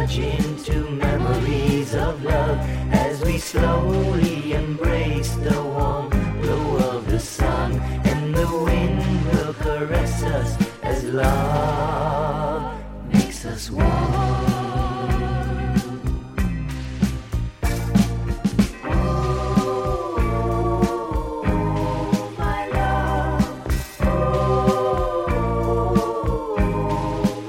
launch into memories of love as we slowly embrace the warm glow of the sun, and the wind will caress us as love makes us one.